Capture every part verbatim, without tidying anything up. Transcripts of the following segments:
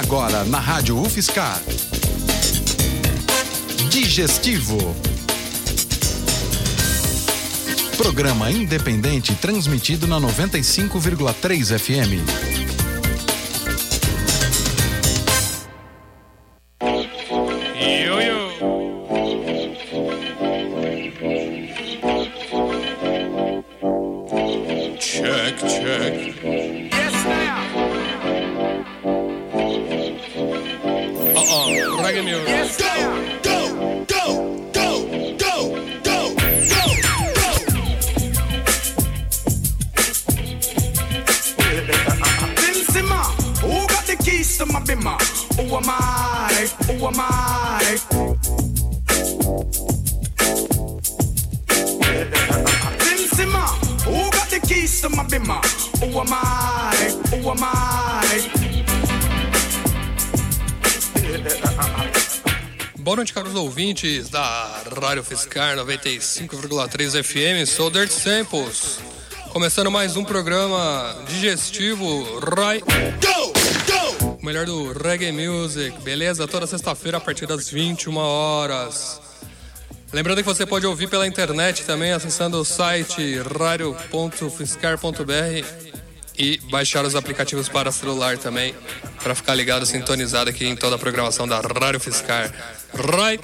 Agora na Rádio UFSCar. Digestivo. Programa independente transmitido na noventa e cinco vírgula três F M. Check, check. Yes, now. Uh-uh, reggae music. Yes, now. Go, go, go, go, go, go, go. Benzema, who got the keys to my bimmer? Who am I? Who am I? Benzema, who got the keys to my bimmer? Who am I? Who am I? Boa noite, caros ouvintes da Rádio UFSCar noventa e cinco vírgula três F M. Sou Dirt Samples, começando mais um programa digestivo Rai, o melhor do reggae music, beleza? Toda sexta-feira a partir das vinte e uma horas. Lembrando que você pode ouvir pela internet também, acessando o site radio ponto ufscar ponto b r e baixar os aplicativos para celular também, para ficar ligado, sintonizado aqui em toda a programação da Rádio UFSCar. Right.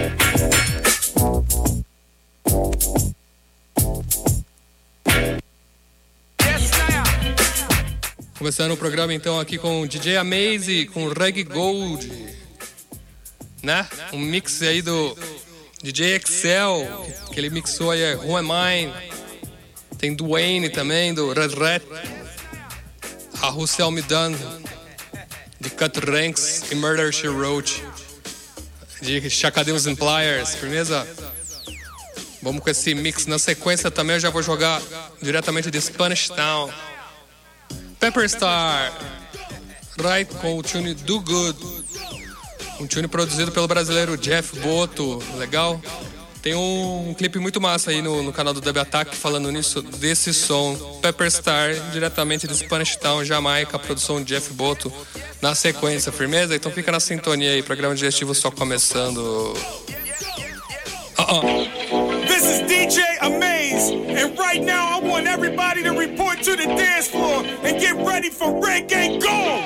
Começando o programa então aqui com o D J Amaze, com Reggae Gold, né? Um mix aí do D J Excel, que ele mixou aí, é Who Am I? Tem Dwayne também, do Red Red, a Russell Midan, de Cut Ranks e Murder She Wrote, de Chakadeus and Pliers, firmeza? Vamos com esse mix. Na sequência também eu já vou jogar diretamente de Spanish Town, Pepper Star, right, com o tune Do Good, um tune produzido pelo brasileiro Jeff Boto, legal? Tem um, um clipe muito massa aí no, no canal do Dub Attack falando nisso, desse som, Pepper Star, diretamente de Spanish Town, Jamaica, produção de Jeff Boto, na sequência, firmeza? Então fica na sintonia aí, programa digestivo só começando. Uh-uh. This is D J Amaze, and right now I want everybody to report to the dance floor and get ready for Reggae Gold.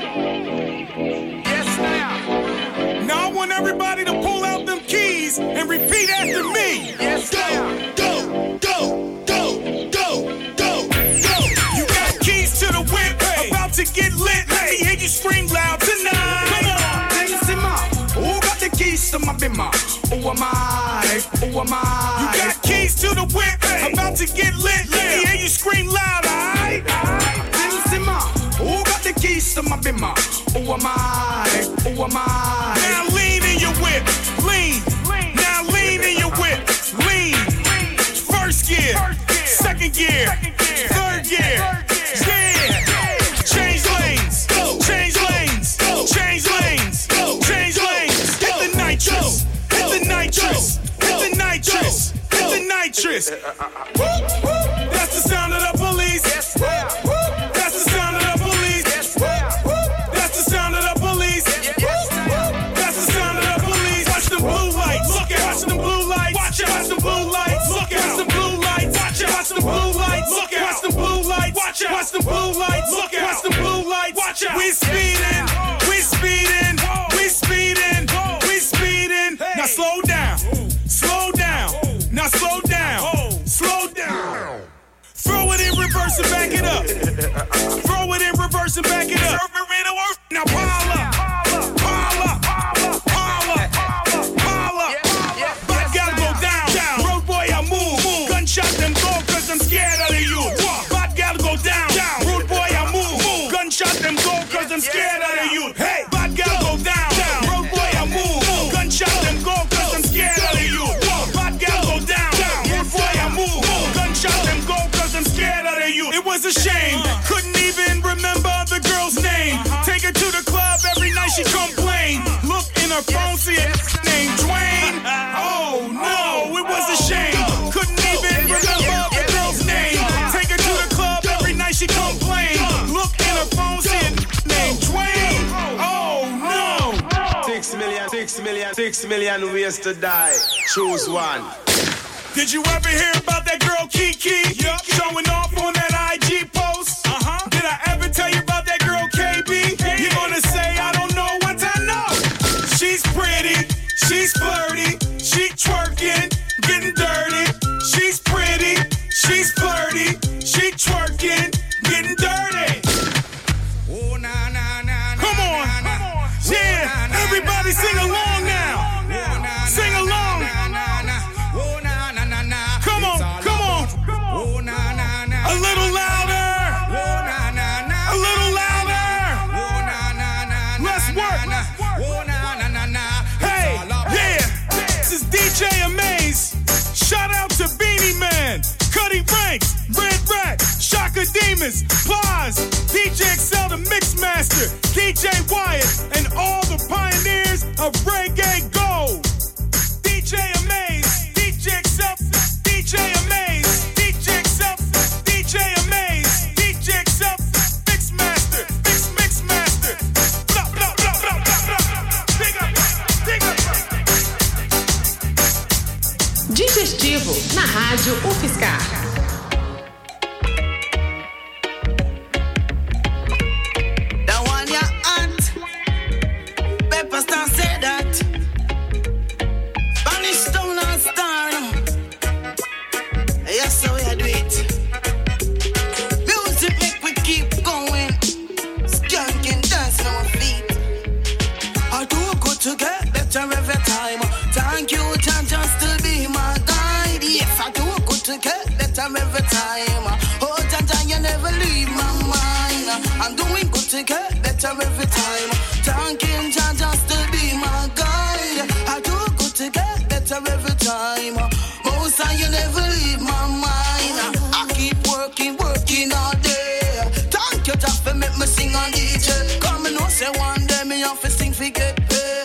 Yes, now. Now I want everybody to pull out them keys and repeat after me. Yes, now. Go, go, go, go, go, go. You got keys to the whip, hey. About to get lit. Let me hear you scream loud tonight. Come on. Benzema, who got the keys to my bimmer? Who am I? Who am I? You got keys to the whip, hey. About to get lit. Let me hear you scream loud, alright? Benzema, who got the keys to my bimmer? Who am I? Who am I? Now lean in your whip, lean. lean. Now lean in your whip, lean. lean. First gear, First gear. Second gear, Second gear. Third gear, Third gear. Yeah. Change lanes, Go. change lanes, Go. change lanes, Go. change lanes. Hit the nitrous, hit the nitrous, hit the nitrous, hit the nitrous. That's the sound of the police. That's the sound of the police. That's the sound of the police. That's the sound of the police. Watch them blue lights. Look out. Watch them blue lights. Watch out. Watch them blue lights. Look out. Watch them blue lights. Watch out. Watch them blue lights. Look out. Watch them blue lights. Watch out. Watch them blue lights. Look out. Watch them blue lights. Watch out. We speeding. We speeding. We speeding. We speeding. Now slow down. Slow down. Now slow down. Slow down. Throw it in reverse and back it up. Throw it in reverse and back it up. Now pile up. Pile up. Pile up. Pile up. But gotta go down. Road boy, I move. Gunshot them go cause I'm scared of the youth. But gotta go down. Road boy, I move. Gunshot them go cause I'm scared of the youth. Hey, but gotta go down. Road boy, I move. Gunshot them go cause I'm scared of the youth. But gotta go down. Road boy, I move. Gunshot them go cause I'm scared of the youth. It was a shame. Couldn't even remember the girl's Six million, six million ways to die. Choose one. Did you ever hear about that girl Kiki? Yep. Showing off on that I G post? Uh-huh. Did I ever tell you about that girl K B? K- You're gonna say I don't know what I know. She's pretty, she's flirty, she twerking, getting dirty. She's pretty, she's flirty, she twerking, getting dirty. Oh, na, na, na, come on, na, na, come on. Yeah, oh, na, everybody na, sing along na, now. Oh, na, sing along. Na, na, na, oh, na, na, na, na. Come on, come on. Oh, na, na, na, a little louder. Oh, na, na, na, a little louder. Oh, na, na, na, let's work. Na, oh, na, na, na, na. Hey, yeah, this is D J Amaze. Shout out to Beanie Man, Cuddy Ranks, Red Rat, Shaka Demons, Plies, D J Excel the Mixmaster, D J Wyatt, and all the pioneers of Reggae Gold. D J Amaze, D J Excel, D J Amaze, D J Excel, D J Amaze, D J Excel, Mixmaster, Mix Mixmaster. Blah, blah, blah, blah, blah, blah. Dig up, dig up. Digestivo na Rádio UFSCar. To get better every time. Thank you, John, just to be my guide. Yes, I do good to get better every time. Oh, John, John, you never leave my mind. I'm doing good to get better every time. Thank you, John, just to be my guide. I do good to get better every time. Most time you never leave my mind. I keep working, working all day. Thank you, just for make me sing on D J. Come and know, say one day me have to sing for get paid.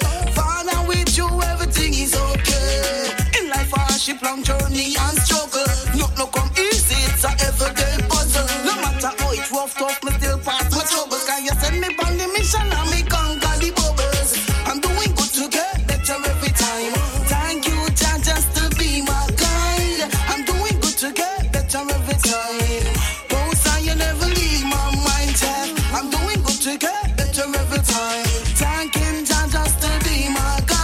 With you, everything is okay. In life, a hardship, long journey and struggle. No, no, come easy, it's a everyday puzzle. No matter how it rough, tough, me still pass my troubles. Can you send me on the mission and me conquer the bubbles? I'm doing good to get better every time. Thank you, John, just to be my guide. I'm doing good to get better every time. Don't say you never leave my mind, Jack. I'm doing good to get better every time. Thank you, John, just to be my guide.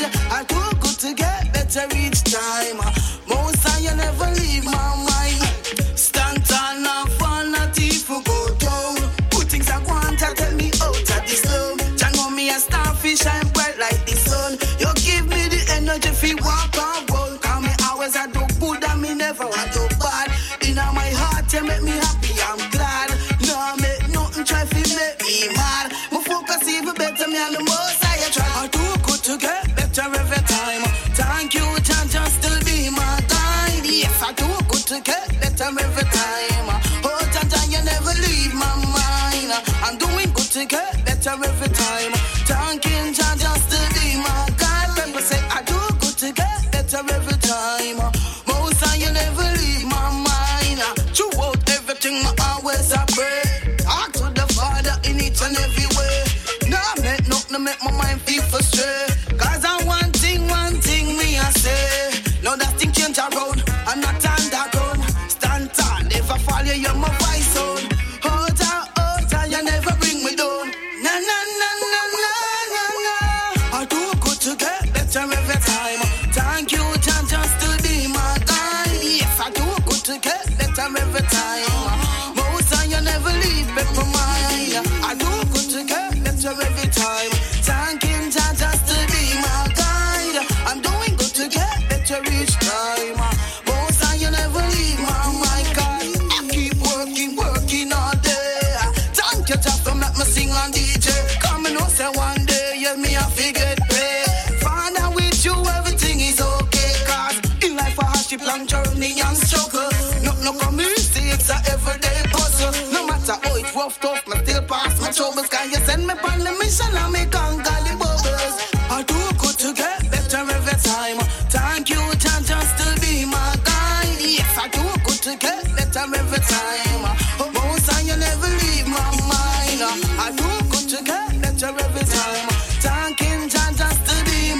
I do good to get better each time. Most time you never leave my mind. Stand tall, not fall, not even go down. Good things I want to tell me out of this love. Jah know me a starfish, shine bright like the sun. You give me the energy fi walk and roll. Cause me always I do good and me never I do bad. In my heart you make me happy, I'm glad. No I make nothing try fi make me mad. My focus even better, me and the most I try. I do good to get better every time. Thank you, John, just to be my guide. Yes, I do good to get better every time. Oh, John, John, you never leave my mind. I'm doing good to get better every time. Thank you, John, just to be my guide. People say I do good to get better every time. Most time you never leave my mind. Throughout everything, I always I pray. Talk to the Father in each and every way. No, make nothing make my mind feel frustrated. Cause I one thing, one thing me I say. No, that thing change around. I'm not underground. Stand tall, never fall you, you're my voice on. Hold on, hold on, you never bring me down. Na na na na na na na. I do good to get better every time. Thank you, John, just to be my guide. Yes, I do good to get better every time. Most time you never leave me for mine. I do good to get better every time. Thank you, John, just to be my guide. I'm doing good to get better each time. Most time you never leave my mind, guy. I keep working, working all day. Thank you, just to make me sing on D J. Come and know, say one day, yeah, me I forget pay. Find out with you, everything is okay. Cause in life, a hardship, long journey and struggle. No, no, come easy, it's a everyday puzzle. No matter how it rough, tough, me still pass my troubles. Can you send me on the mission and me conquer the bubbles? I do good to get better every time. Thank you, John, just to be my guide. Yes, I do good to get better every time. Most time you never leave my mind. I do good to get better every time. Thank you, John, just to be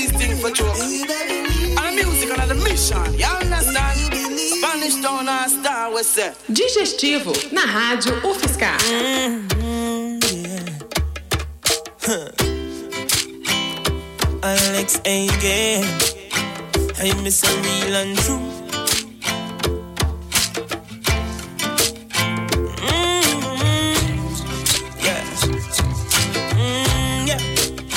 these things for true. And the music and the mission, you understand? Spanish Town and Star, we say. Digestivo, na rádio UFSCar. Alex again, I miss a real and true. Mm-hmm. Yeah, mm, yeah.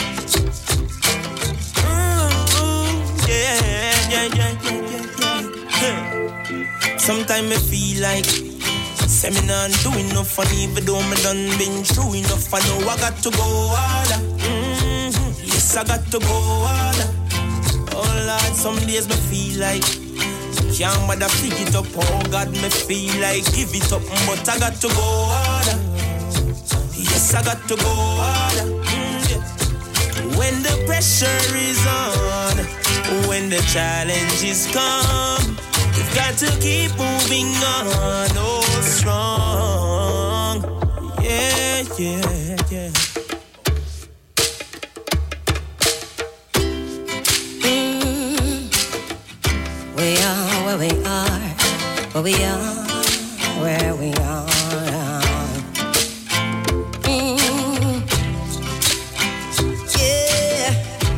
Mm-hmm. Yeah, yeah, yeah, yeah, yeah, yeah. Sometimes I feel like say me not do enough, and even though me done been through enough, I know I got to go harder. Mm-hmm. Yes, I got to go harder. Oh Lord, some days me feel like can't bother pick it up. Oh God, me feel like give it up, but I got to go harder. Yes, I got to go harder. Mm, yeah. When the pressure is on, when the challenges come, you've got to keep moving on, oh strong. Yeah, yeah, yeah. Mm. We are where we are, where we are, where we are. Mm. Yeah.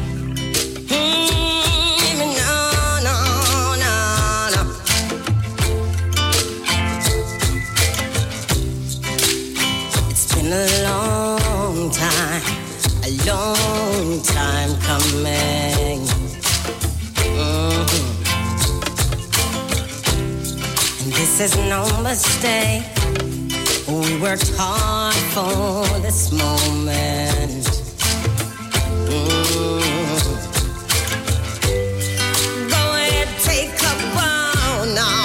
Mm, no, no, no, no. It's been a long time, a long time coming. Mm-hmm. And this is no mistake. We worked hard for this moment. Mm. Go ahead, take a bow now.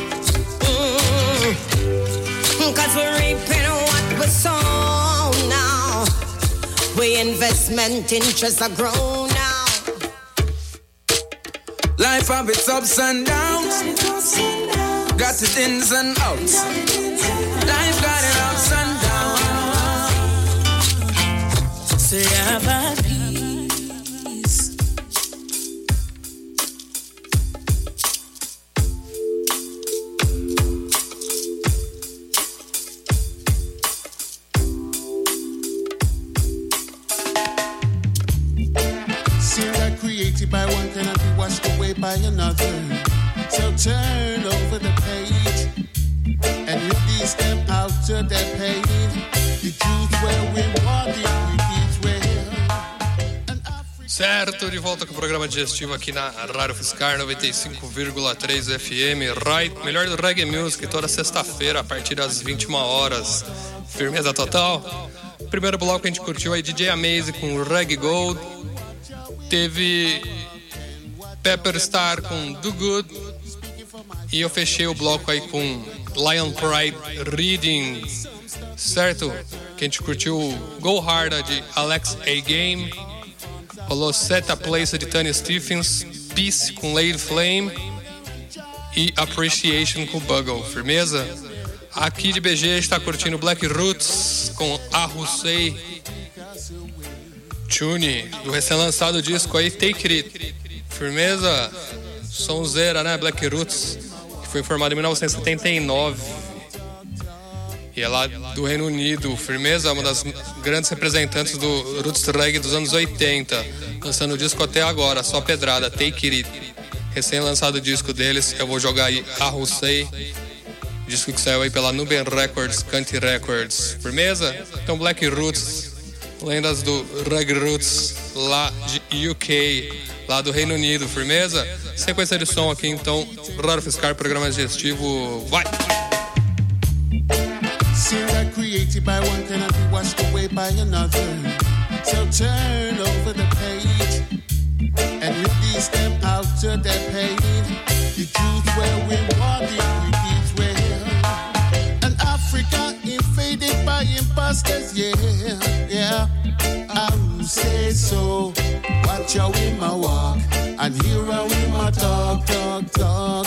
Mm. Cause we're reaping what we sow now. We investment interests are grown now. Life have its ups and downs, got its ins and outs. Life got its ups and downs. Say have a peace. Sin that created by one cannot be washed away by another. So turn over the page and release them out to their pain. The truth where we want it, repeat well. Certo, de volta com o programa digestivo aqui na Rádio UFSCar noventa e cinco vírgula três F M, Rai, melhor do reggae music, toda sexta-feira a partir das vinte e uma horas. Firmeza total. Primeiro bloco a gente curtiu aí D J Amaze com Reggae Gold. Teve Pepper Star com Do Good. E eu fechei o bloco aí com Lion Pride Reading, certo? Que a gente curtiu Go Harder de Alex A-Game. Rolou Set a Place de Tanya Stephens, Peace com Lady Flame e Appreciation com Bugle. Firmeza? Aqui de B G a gente tá curtindo Black Roots com Ahusei, Tune, do recém-lançado disco aí Take It. Firmeza? Sonzeira, né? Black Roots, que foi formado em mil novecentos e setenta e nove. E é lá do Reino Unido. Firmeza, uma das grandes representantes do Roots Reggae dos anos oitenta. Lançando o disco até agora, só pedrada, Take It. Recém-lançado o disco deles, eu vou jogar aí Ahusei. Disco que saiu aí pela Nubian Records, Country Records. Firmeza? Então Black Roots, lendas do Reggae Roots lá de U K, lá do Reino Unido. Firmeza? Sequência de som aqui então, Rádio UFSCar, programa digestivo, vai! Sin that created by one cannot be washed away by another. So turn over the page and release them out to their pain. The truth where we want it, repeat well. And Africa invaded by imposters, yeah, yeah. I will say so. Watch how we ma walk and hear how we ma talk, talk, talk.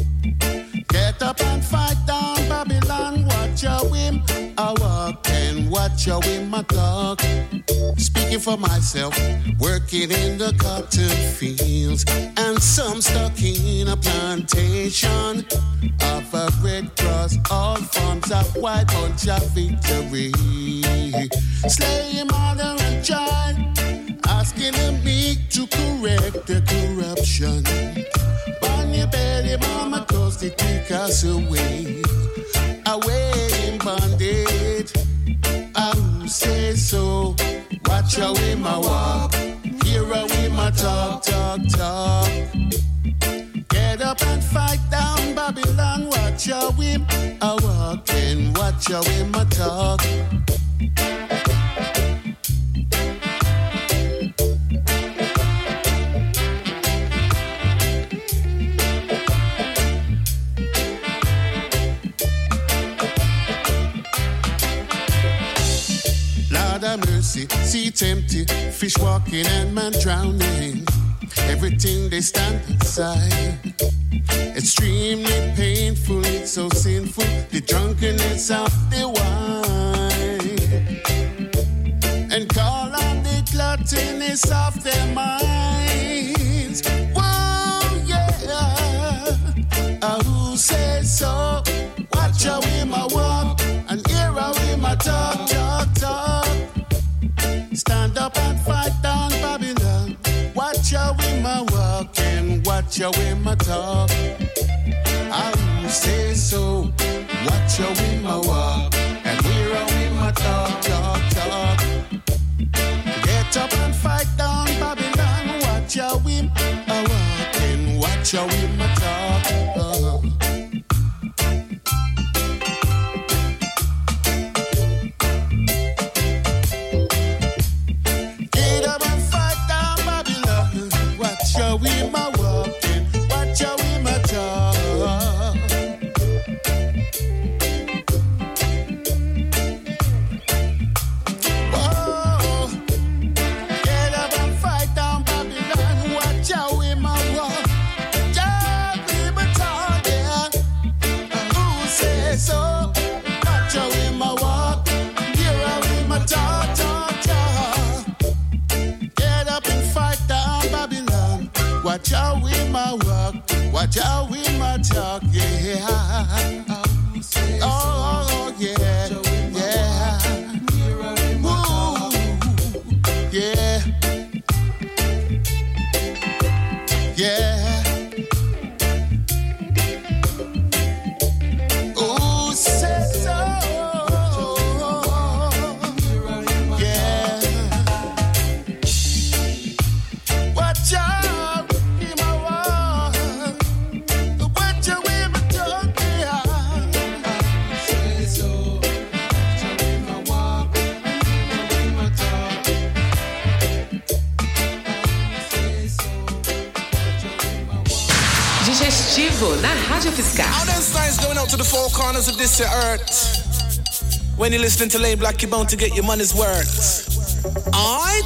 Get up and fight down Babylon. Watch how we a walk and watch how in my talk. Speaking for myself, working in the cotton fields, and some stuck in a plantation of a red cross, all forms of white bunch of victory. Slaying mother and child, asking the meek to correct the corruption. On your belly, mama, cause they take us away, away in bondage. I will say so. Watch how we my walk, hear how we my talk, talk, talk. Get up and fight down Babylon. Watch how we a walk and watch how we my talk. Mercy, sea empty, fish walking and man drowning. Everything they stand aside. Extremely painful, it's so sinful. The drunkenness of the wine, and call on the gluttonous of their minds. Whoa, yeah. Uh, who says so? Watch how we my walk and hear how we my talk, talk, talk. Stand up and fight down Babylon. Watch how we my walk and watch how we my talk. I will say so. Watch how we my walk and hear how we my talk, talk, talk. Get up and fight down Babylon. Watch how we my walk and watch how we my talk. Oh. We my walking, watch how we my talk. Oh, get up and fight down Babylon. Watch how we my walk. Yeah, we my talk, yeah. Who says so? Watch how we my walk. Hear how we my talk, talk, talk. Get up and fight down Babylon. Watch how we my walk, watch how we my talk, yeah. Oh, yeah, yeah. Ooh, yeah, yeah. Ooh, say so. Yeah. Watch out. Digestivo na Rádio Fiscal. All them signs going out to the four corners of this earth. When you're listening to Lay Black, you're bound to get your money's worth. Alright?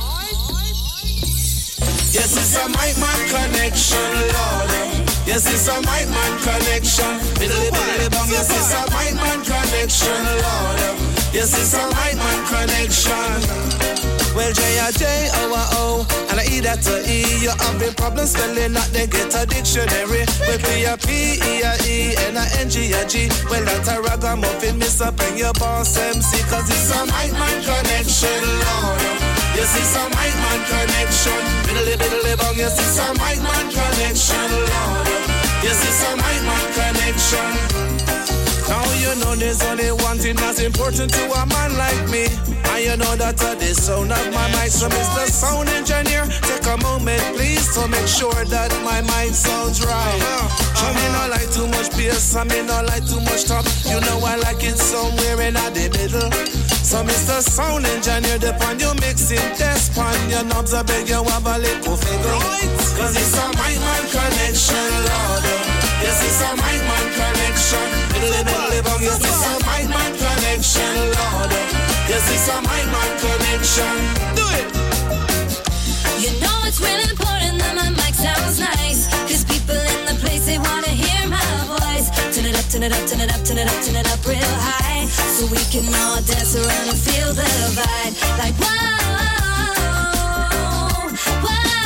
Yes, it's a mic man connection, Lord. Yes, it's a mic man connection. Biddly biddly bong. Yes, it's a mic man connection, Lord. Yes, it's a mic man connection. Well, J I J O I O and I E that to E. You having problems spelling that, then get a dictionary. Well, P a P E a E and a N G a G. Well, that's a ragamuffin, miss up in your boss M C. Cause it's a mic man connection, Lord. Yes, it's a mic man connection. Biddly biddly bong. Yes, it's a mic man connection, Lord. Yes, it's a mic man connection. Now you know there's only one thing that's important to a man like me. And you know that uh, the sound of my mic. So Mister Sound Engineer, take a moment please to make sure that my mic sounds right. I mean not like too much bass, I mean not like too much top. You know I like it somewhere in the middle. So Mister Sound Engineer, depend you mixing test pan your knobs, I beg you have a little figure. Cause it's a mic man connection, Lord. Yes, it's a mic man connection. Live it, live on. Yes, it's a mic man connection, Lord. Yes, it's a mic man connection. Do it. You know it's really important that my mic sounds nice. Cause people in the place, they wanna hear my voice. Turn it up, turn it up, turn it up, turn it up, turn it up real high. So we can all dance around and feel the vibe. Like whoa, whoa,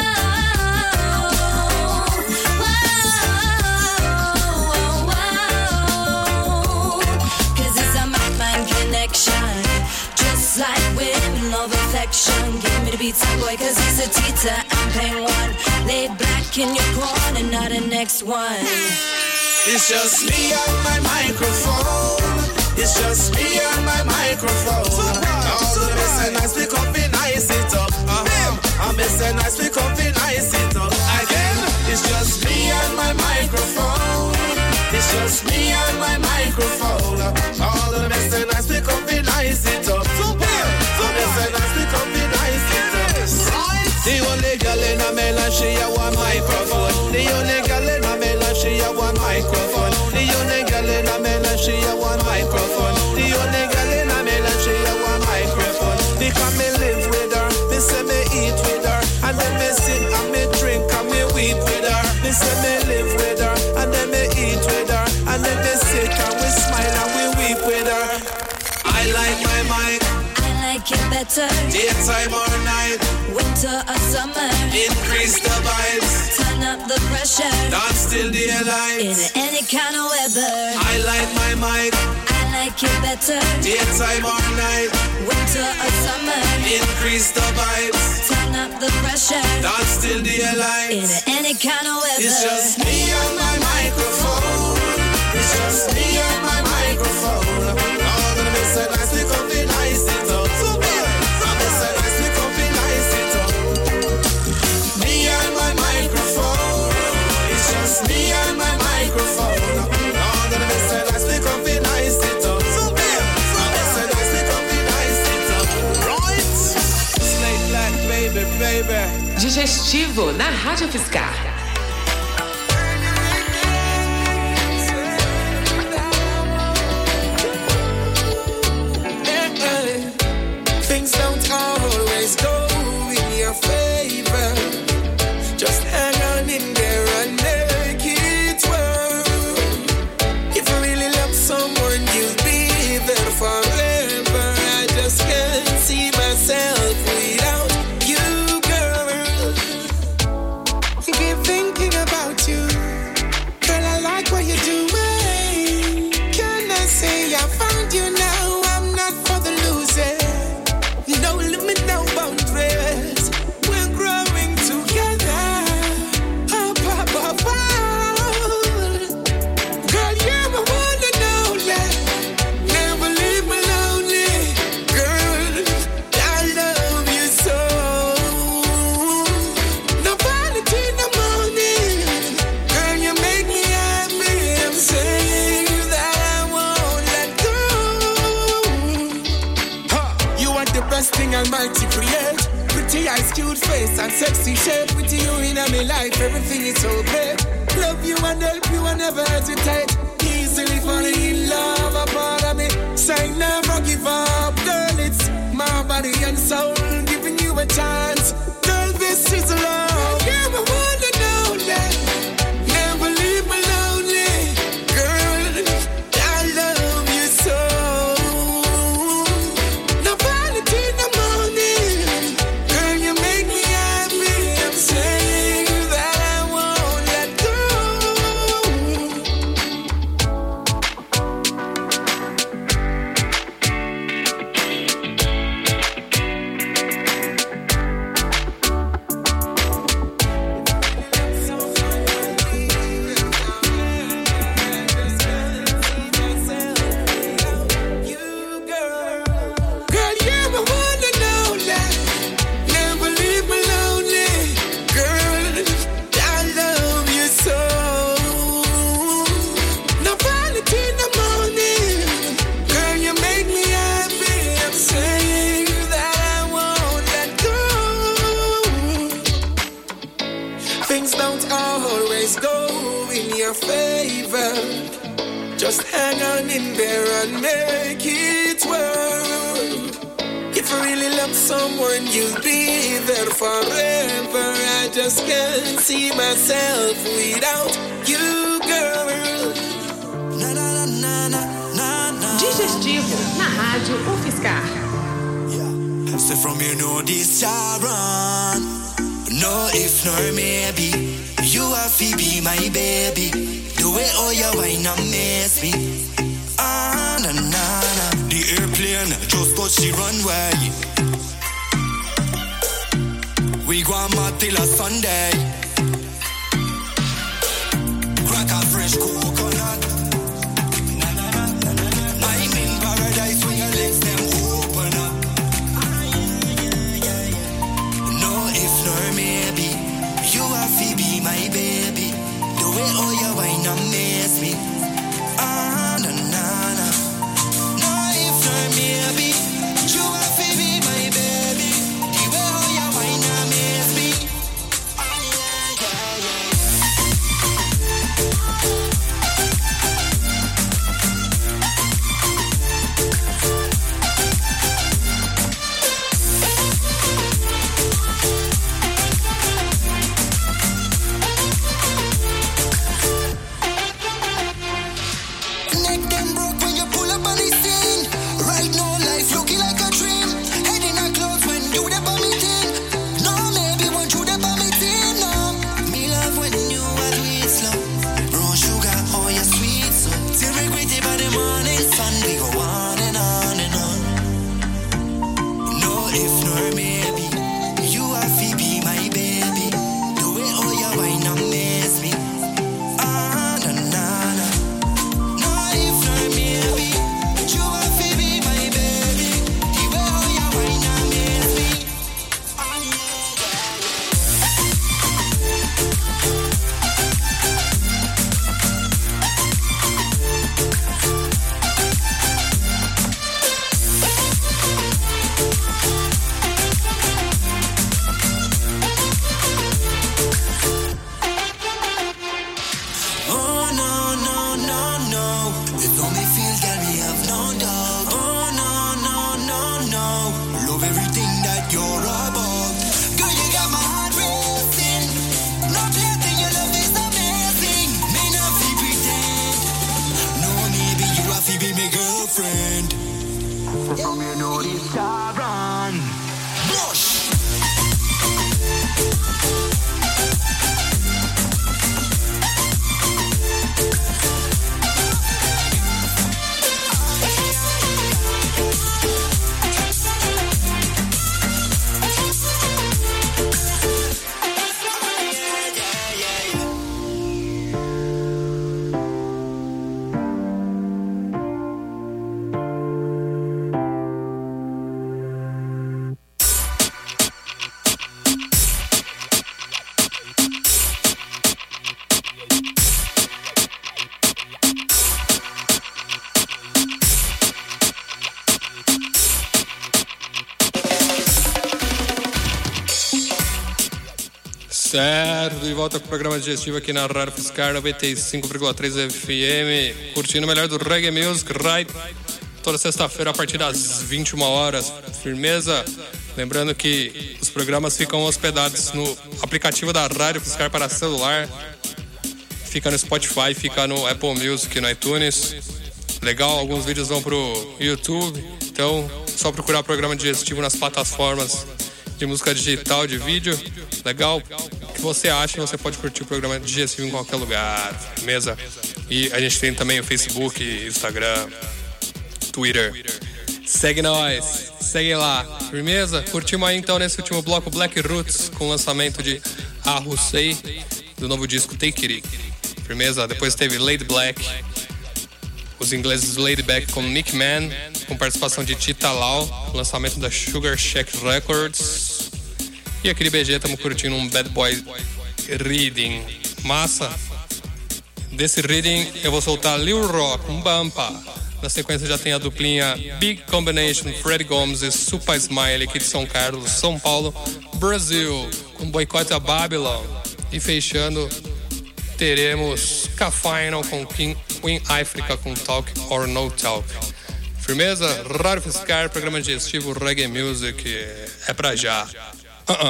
whoa, whoa. Cause it's a mind-mind connection. Just like women love affection. Give me the beat, son, boy, cause it's a Tita and Pain One. Lay back in your corner, not the next one. It's just me and my microphone. It's just me and my microphone. All the best and nice, we come and nice it up. Uh-huh. I'm best and nice, we come and nice it up. Again, it's just me and my microphone. It's just me and my microphone. All the best and nice, we come and nice it up. I'm best and nice, we come and nice it up. The only girl in a melon, she a one microphone. The only girl in a melon, she a one microphone. The only girl in a melon, she a one microphone. The only girl in a melon, she a one microphone. Because me live with her, me say me eat with her, and then me sit and me drink and me weep with her. Me say me live with her, and then me eat with her, and then me sit and we smile and we weep with her. I like my mic. Like it better daytime or night, winter or summer, increase the vibes, turn up the pressure, dance till daylight, in any kind of weather. I like my mic. I like it better daytime or night, winter or summer, increase the vibes, turn up the pressure, dance till daylight, in any kind of weather. It's just me and my microphone. It's just me and my microphone. All the best and nice, we come to nice it up. Me and my microphone. All the best and nice, we come to nice it up. So big. All the best and nice, we come to nice it up. Right? Slate black, baby, baby. Digestivo na Rádio Fiscar. Things don't always go in your favor. Just hang on in there and make it work. If you really love someone, you'll be there forever. I just can't see myself without you, girl. Keep thinking about you. Girl, I like what you're doing. Can I say I found you now? I'm not for the losing. No limit, no boundaries. We're growing together. Up, up, up, up. Girl, you're my one and only. Never leave me lonely. Girl, I love you so. No vanity, no money. Girl, you make me happy. I'm saying that I won't let go. Ha! You are the best thing Almighty create. Pretty eyes, cute face, and sexy shape. With you in my life, everything is so great. Love you and help you and never hesitate. Easily falling in love, a part of me. Say never give up, girl. It's my body and soul giving you a chance. Girl, this is love. You're my one and only. Never leave me lonely. Girl, I love you so. No vanity, no money. Girl, you make me happy. I'm saying that I won't let go. Girl, you're my one and only. Never leave me lonely. Girl, I love you so. No vanity, no money. Girl, you make me happy. I'm saying that I won't let go. Things don't always go in your favor. Just hang on in there and make it work. If you really love someone, you'll be there forever. I just can't see myself without you, girl. Na na na na na na. Digestivo, na Rádio UFSCar. Yeah. So from you know this run. No if nor maybe. You have to be my baby. The way all your wine amaze me. Ah na na na. The airplane just touched the runway. We go mad till a Sunday. Crack a fresh coconut. Na na na na na. I'm in paradise when your legs them open up. No if nor maybe. You have to be my baby. The way all your wine amaze me. Ah na na na. No if nor maybe. You have to be my baby. The way all your wine amaze me. Ah yeah yeah yeah. Certo, de volta com o programa digestivo aqui na Rádio UFSCar noventa e cinco vírgula três F M, curtindo o melhor do Reggae Music, right? Toda sexta-feira a partir das vinte e uma horas, firmeza? Lembrando que os programas ficam hospedados no aplicativo da Rádio UFSCar para celular, fica no Spotify, fica no Apple Music, no iTunes. Legal, alguns vídeos vão pro YouTube, então só procurar o programa digestivo nas plataformas de música digital, de vídeo. Legal? O que você acha? Você pode curtir o programa digestivo em qualquer lugar, firmeza? E a gente tem também o Facebook, Instagram, Twitter. Segue nós, segue lá, firmeza? Curtimos aí então nesse último bloco Black Roots com o lançamento de Arrusei do novo disco Take It, firmeza? Depois teve Lady Black, os ingleses Lady Back com Nick Mann, com participação de Tita Lau, lançamento da Sugar Shack Records. E aquele B G, estamos curtindo um Bad Boy Reading. Massa! Desse Reading eu vou soltar Lil Rock, um Bampa. Na sequência já tem a duplinha Big Combination, Fred Gomes e Supa Smile aqui de São Carlos, São Paulo, Brasil, com Boycott a Babylon. E fechando, teremos K-Final com King, Queen Africa com Talk or No Talk. Firmeza? Rádio UFSCar, programa digestivo Reggae Music, é pra já. Uh-uh.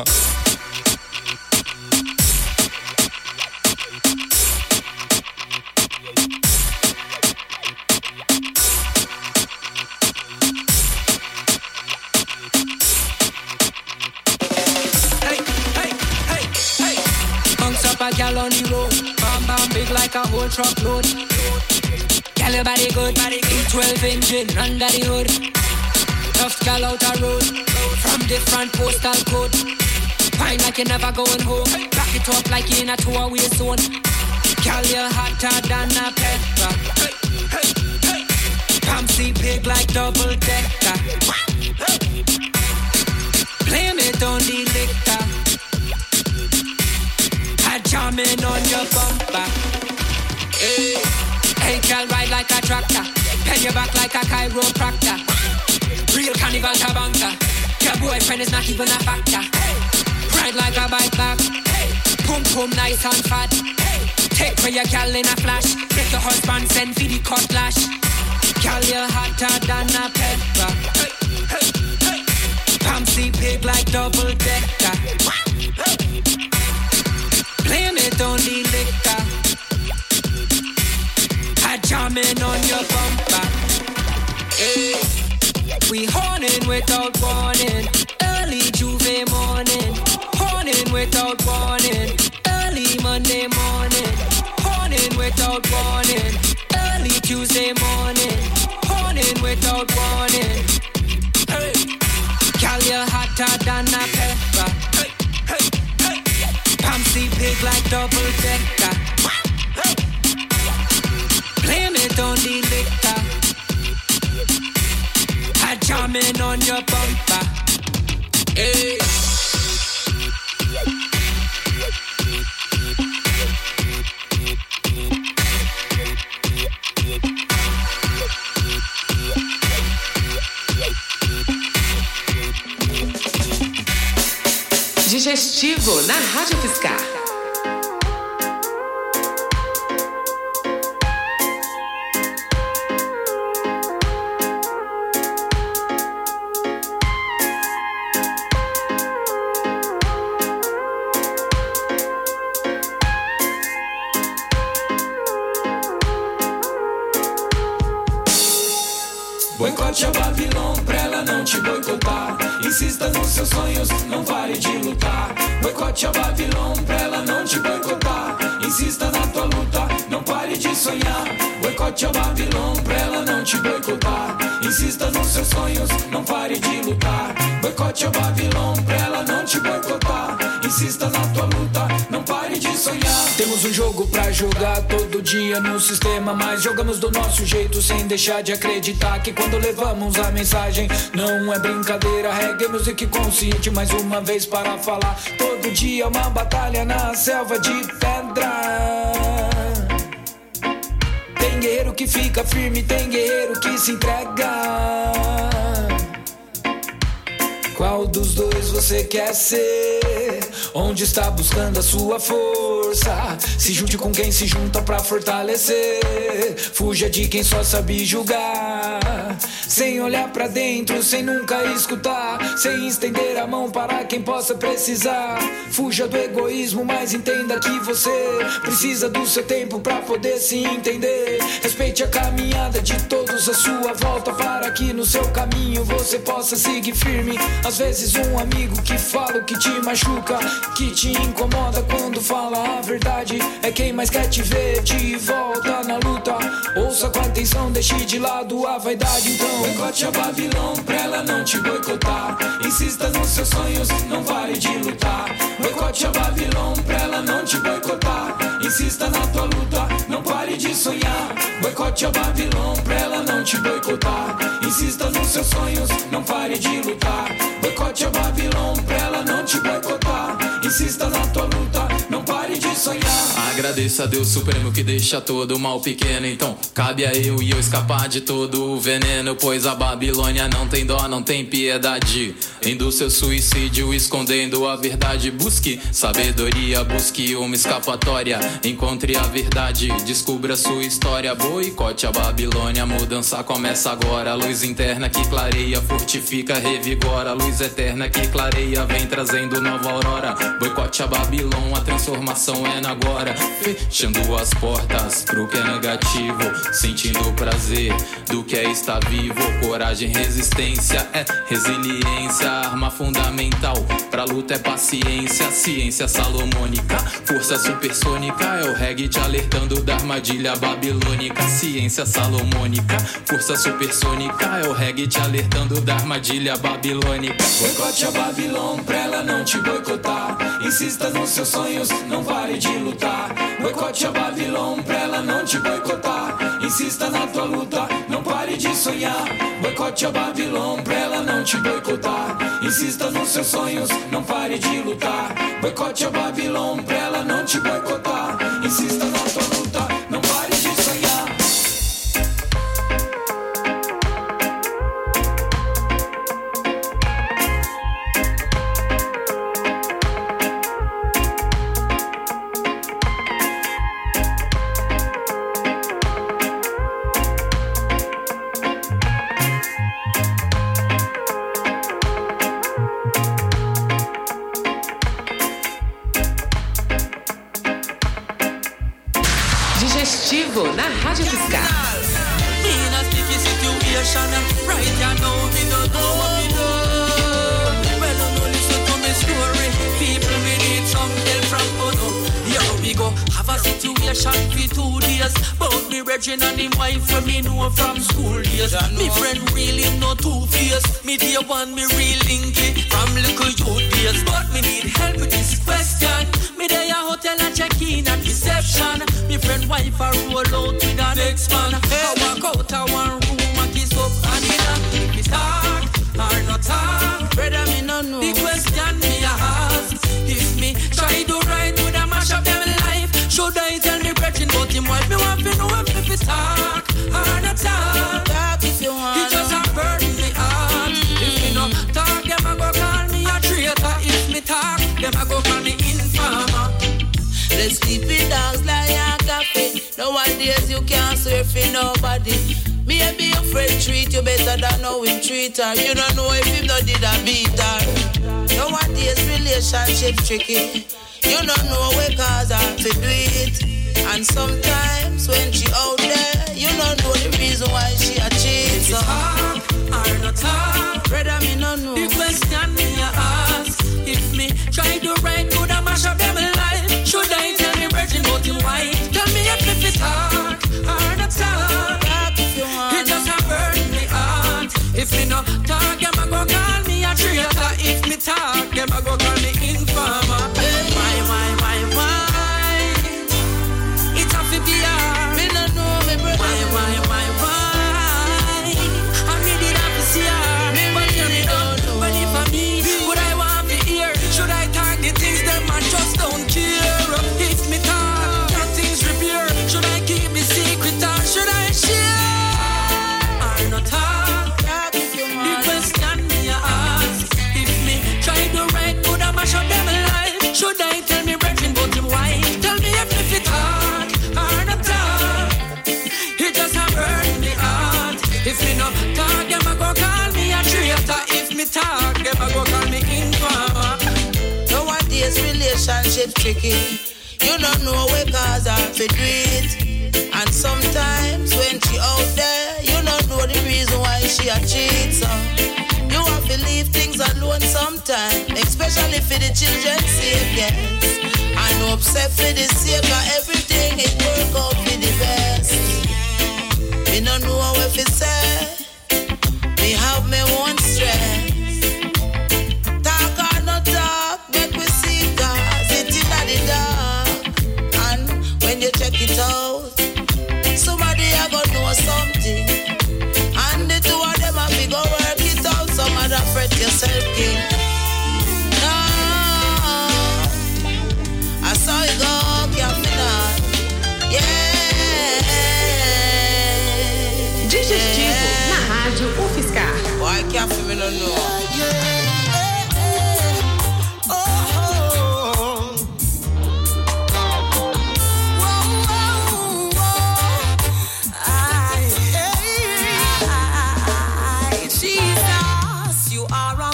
girl on the road. Bam bam big like a whole truckload. Girl your body good, body good. twelve engine under the hood. Tough girl out the road. From different postal code. Fine like you never going home. Back it up like you in a two-way zone. Girl you hotter than a pepper. Pamsy big like double decker. Blame it on the liquor. I jamming on your bumper. Hey, hey girl ride like a tractor. Bend your back like a chiropractor. Real carnival tabanka. Your boyfriend is not even a factor. Ride like a bike back. Pum pum nice and fat. Take for your girl in a flash. Make your husband send for the cutlass. Girl, you're hotter than a pepper. Pamsy big like double decker. Blame it on the liquor. I jamming on your bumper. Hey. We horning without warning. Early Juve morning. Horning without warning. Early Monday morning. Horning without warning. Early Tuesday morning. Horning without warning. Hey. Girl, you're hotter than a pepper. Hey. Hey. Hey. Pamsy big like double decker. Blame it on the liquor. I jamming on your bumper. Hey. Digestivo na Rádio Fiscar. Boicote a Babylon pra ela não te boicotar. Insista nos seus sonhos, não pare de lutar. Boicote a Babylon pra ela não te boicotar. Insista na tua luta, não pare de sonhar. Boicote a Babylon pra ela não te boicotar. Insista nos seus sonhos, não pare de lutar. Boicote a Babylon pra ela não te boicotar. Insista na tua luta, não pare de sonhar. Temos um jogo pra jogar todo dia no sistema, mas jogamos do nosso jeito sem deixar de acreditar que quando levamos a mensagem não é brincadeira. Reggae music consciente, mais uma vez para falar. Todo dia uma batalha na selva de pedra. Tem guerreiro que fica firme, tem guerreiro que se entrega. Qual dos dois você quer ser? Onde está buscando a sua força? Se junte com quem se junta pra fortalecer. Fuja de quem só sabe julgar, sem olhar pra dentro, sem nunca escutar, sem estender a mão para quem possa precisar. Fuja do egoísmo, mas entenda que você precisa do seu tempo pra poder se entender. Respeite a caminhada de todos à sua volta, para que no seu caminho você possa seguir firme. Às vezes um amigo que fala o que te machuca, que te incomoda quando fala a verdade, é quem mais quer te ver de volta na luta. Ouça com atenção, deixe de lado a vaidade. Então boicote a Babylon pra ela não te boicotar. Insista nos seus sonhos, não pare de lutar. Boicote a Babylon pra ela não te boicotar. Insista na tua luta, não pare de sonhar. Boicote a Babylon pra ela não te boicotar. Insista nos seus sonhos, não pare de lutar. Boicote a Babylon pra ela não te boicotar. Insista na tua luta, não pare de sonhar. Agradeça a Deus Supremo que deixa todo o mal pequeno. Então cabe a eu e eu escapar de todo o veneno, pois a Babilônia não tem dó, não tem piedade. Induz seu suicídio escondendo a verdade. Busque sabedoria, busque uma escapatória. Encontre a verdade, descubra sua história. Boicote a Babilônia, a mudança começa agora. A luz interna que clareia, fortifica, revigora. A luz eterna que clareia, vem trazendo nova aurora. Boicote a Babilônia, a transformação é na agora. Fechando as portas pro que é negativo, sentindo o prazer do que é estar vivo. Coragem, resistência, é resiliência. Arma fundamental pra luta é paciência. Ciência salomônica, força supersônica. É o reggae te alertando da armadilha babilônica. Ciência salomônica, força supersônica. É o reggae te alertando da armadilha babilônica. Boicote a Babilônia pra ela não te boicotar. Insista nos seus sonhos, não pare de lutar. Boicote a Babilônia pra ela não te boicotar. Insista na tua luta, não pare de sonhar. Boicote a Babilônia pra ela não te boicotar. Insista nos seus sonhos, não pare de lutar. Boicote a Babilônia pra ela não te boicotar. Insista na tua luta, não pare de sonhar. Digestivo na Rádio Fiscal. Me in a sticky situation, right you know me don't know what me do. Well, no, no, listen to me story. People we need some help from Uno. Yo, we go have a situation for two days. Both me Regine and him wife from me know from school days. Me friend really no two-face. Me dear one, me real linky from little youth days. But me need help with this question. Me there a hotel and check in at reception. Me friend wife a roll out with the next man. I walk out of one room and kiss up and in a if it's talk or not talk. Brother me no know. The question me a ask. If me try to right with a mash up them life, should I tell me brethren but him wife? Me want to know if it's talk or not talk. Talk if you want. He just a burden me heart. If me no talk, them a go call me a traitor. If me talk, them a go call me informer. Let's keep it dogs like a coffee. Nowadays you can't surf in nobody. Maybe your friend treat you better than how him treat her. You don't know if him not did a beat her. Nowadays relationship tricky. You don't know what cause her to do it. And sometimes when she out there, you don't know the reason why she a cheat. So talk or not talk, brother me no know. The question me a ask. If me try to right good and mash up them life, should I tell me virgin about him white? Tell me if if it's talk or not talk. Talk if you want. It just a burn me heart. If me no talk, them a go call me a traitor. If me talk, them a go call me informer. Why, why, why, why? It's a fi be hard. Me no know me brother. Why, why, why, why? I need it to see her. But you don't know. But if I me, would I want to hear? Should I talk the things them man just don't care? If me talk, nothing's repair. Should I keep me secret or should I share? Or not talk? The question me a ask. If me try to write good and mash up them life, should I tell me brethren but him white? Tell me if if it talk or not talk. It just a burn me heart. If me no talk, them a go call me a traitor. If me talk, them a go call me informer. Nowadays relationship tricky. You don't know what cause her to do it. And sometimes when she out there, you don't know the reason why she a cheat. So you have to leave things alone sometimes, especially for the children's sake, yes. And upset for the sake of everything, it work out for the best. Me don't know what to say. Me have me one stress. Talk or not talk, make we see cause it in the dark. And when you check it out, somebody a go know something. And the two of them have to go work it out. Some other fret yourself, king. No, I saw you go, Captain. Yeah. Digestivo na Rádio UFSCar. Why can't we no know?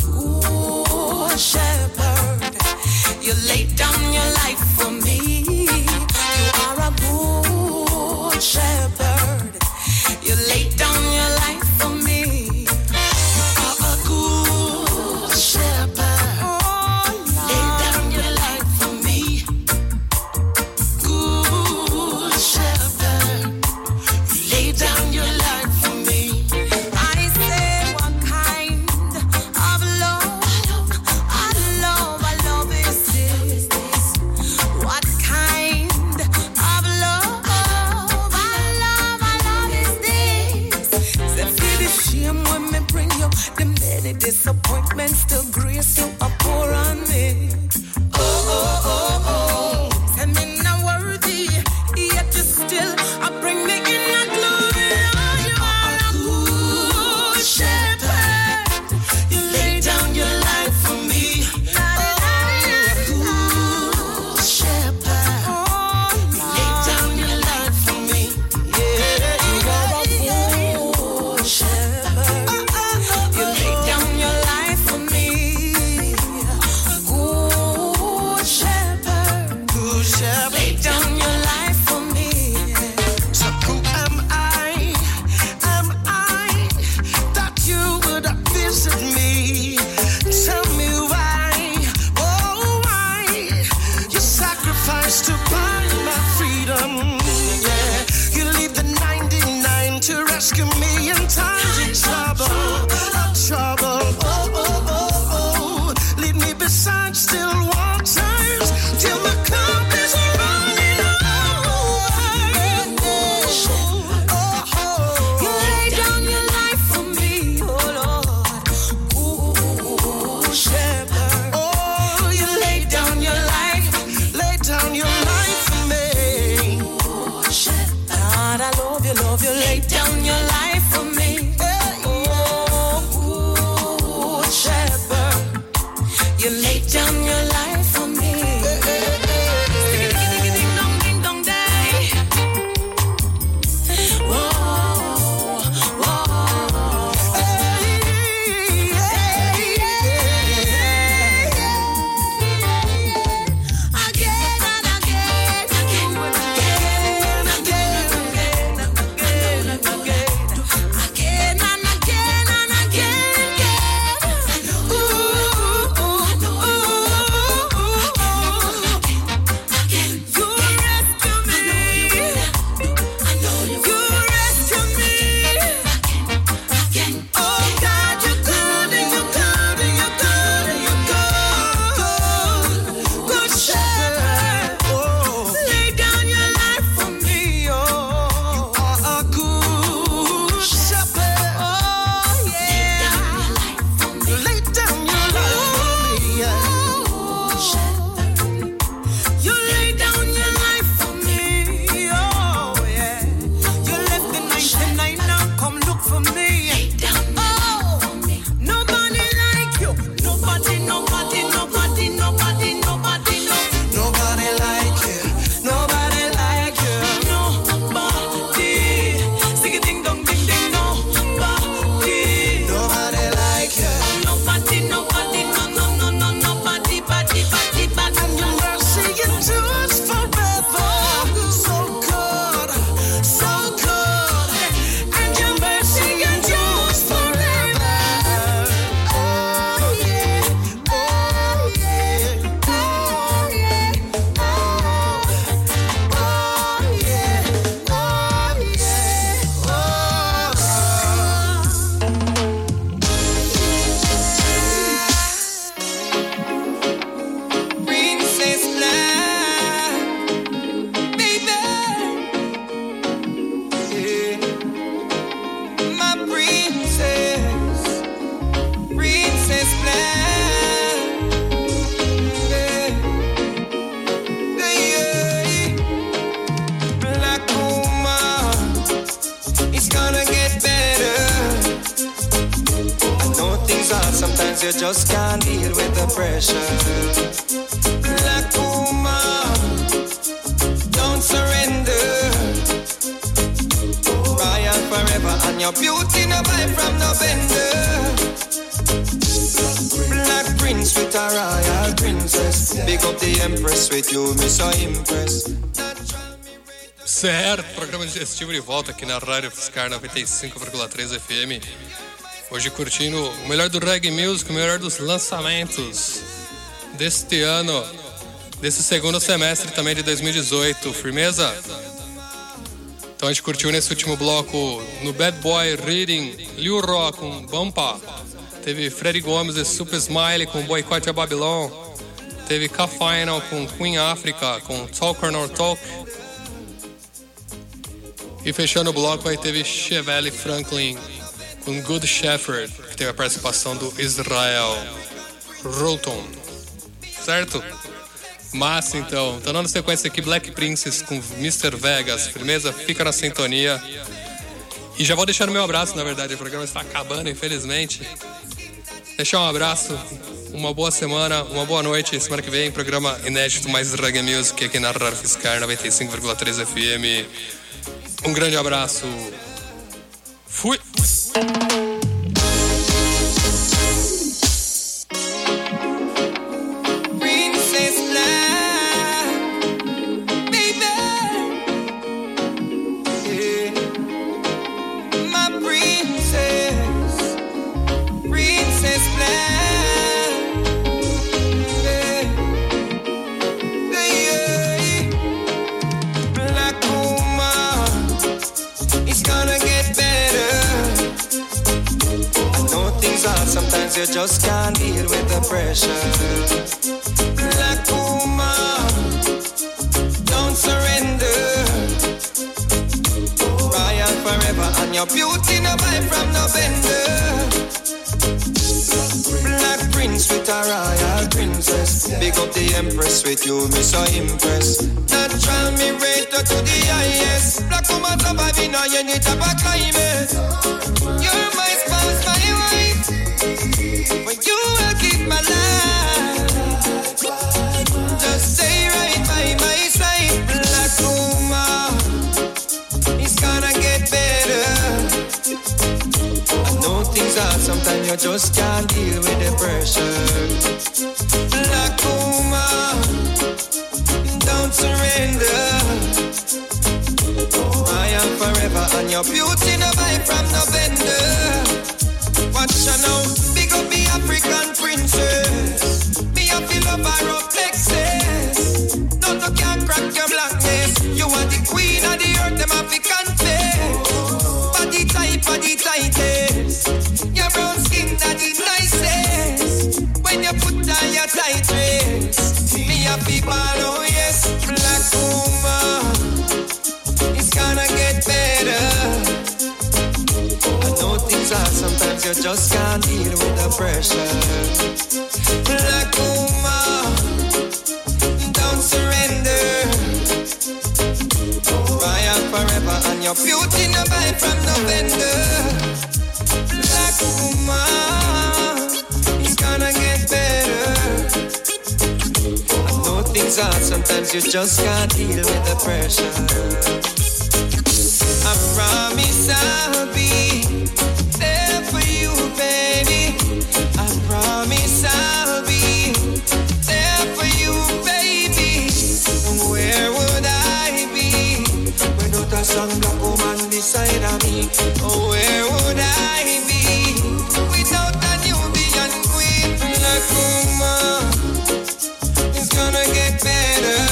You laid down your life for me. garments to grace you are pour on me. Oh, oh, oh, oh. And me not worthy, yet you still I bring me in a glory. Oh, you are a good shepherd. You lay down your life for me. Oh, good shepherd. You lay down your life for me. Yeah, you are a good shepherd. You lay down your life for me. Good shepherd. Good shepherd. Lay down your life for me. So who am I? Am I that you would visit me? Tell me why, oh why you sacrificed to buy my freedom? Yeah, you leave the ninety-nine to rescue me in times of trouble, of trouble. Oh oh oh oh, lead me beside still waters till my cup is running over. Oh oh, you lay down your life for me, oh Lord. Ooh, shepherd. Oh, you lay down your life, lay down your life for me. Oh, shepherd. God, I love you, love you. Lay down your life for me. Oh, good shepherd. You lay down your life for me. Whoa, whoa. Again and again, again and again, again and again, again and again, again and again and again. Ooh, ooh, ooh, ooh. You rescue me. You rescue me. Oh God, you're good and you're good and you're good and you're good. Good shepherd. Lay down your life for me. Oh, you are a good shepherd. Oh yeah. You lay down your life for me. Yeah. You lay down your life for me. Oh yeah. You left the ninety-nine, now come look for me. Oh, nobody like you. Nobody, nobody, nobody, nobody, nobody, no. Nobody like you. Nobody like you. Nobody. Sing a ding dong ding ding. Nobody. Nobody like you. Nobody, nobody, no, no, no, no, nobody, body, body, body. And your mercy endures forever. So good, so good. And your mercy endures forever. Oh yeah, oh yeah, oh yeah, oh, oh yeah, oh yeah, oh. Princess Black, baby, yeah. My princess, Princess Black, yeah. Yeah. Black woman, it's gonna get better. I know things hard, sometimes you just can't deal with the pressure. Black woman, don't surrender. Royal forever, and your beauty no buy from no vendor. Black prince with a royal princess. Big up the empress with you, me so impressed. Certo, programa digestivo de volta aqui na Rádio Fiscar noventa e cinco vírgula três F M. Hoje curtindo o melhor do reggae music, o melhor dos lançamentos deste ano, desse segundo semestre também de dois mil e dezoito. Firmeza? Então a gente curtiu nesse último bloco no Bad Boy Reading, Lil Rock com Bumpa. Teve Freddy Gomes e Super Smiley com Boycott a Babylon. Teve K-Final com Queen Africa com Talk or Not Talk. E fechando o bloco aí teve Chevelle Franklin com Good Shepherd, que teve a participação do Israel Rolton, certo? Massa, então. Tá dando sequência aqui, Black Princess com mister Vegas. Firmeza? Fica na sintonia. E já vou deixar o meu abraço, na verdade. O programa está acabando, infelizmente. Deixar um abraço, uma boa semana, uma boa noite. Semana que vem, programa inédito mais Reggae Music aqui na Rádio Fiscar noventa e cinco vírgula três F M. Um grande abraço. Fui! Sometimes you just can't deal with the pressure. Black woman, don't surrender. Royal forever, and your beauty no buy from no vendor. Black prince with a royal princess. Big up the empress with you, me so impressed. Natural mirror to the highest. Black woman surviving on any type of climate. You're my spouse, my wife. When you will keep my life, just stay right by my side. Black woman, it's gonna get better. I know things are sometimes you just can't deal with the pressure. Black woman, don't surrender. I am forever and your beauty no buy from no vendor. Watch ya now, big up the African princess. Me a feel up her up Texas. No to can't crack your blackness. You are the queen of the earth, them have to confess. Body tight, body tightest. Your brown skin that the nicest. When you put on your tight dress, me a people, oh yes, black woman, it's gonna get better. Sometimes you just can't deal with the pressure. Black woman, don't surrender. Royal forever and your beauty no buy from no vendor. Black woman, it's gonna get better. I know things are sometimes you just can't deal with the pressure. I promise I'll be for you, baby. I promise I'll be there for you, baby. Where would I be without a strong black woman beside of me? Oh, where would I be without a Nubian queen? Black woman, it's gonna get better.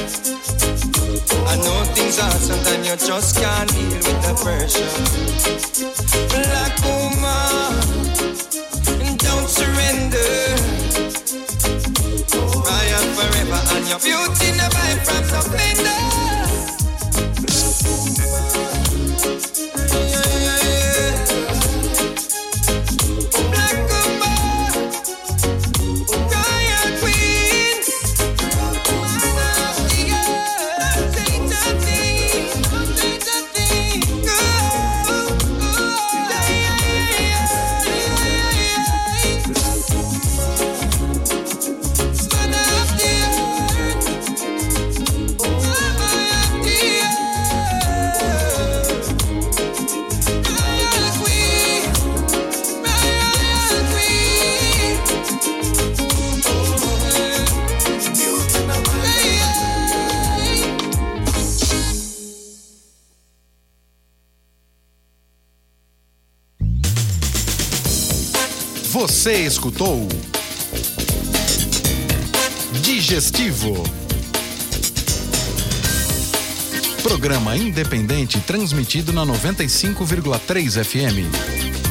I know things are sometimes you just can't deal with the pressure. Black woman, don't surrender. I am forever and your beauty no buy from no vendor. Black woman, royal queen. Don't say nothing, don't say nothing. Você escutou Digestivo. Programa independente transmitido na noventa e cinco vírgula três F M.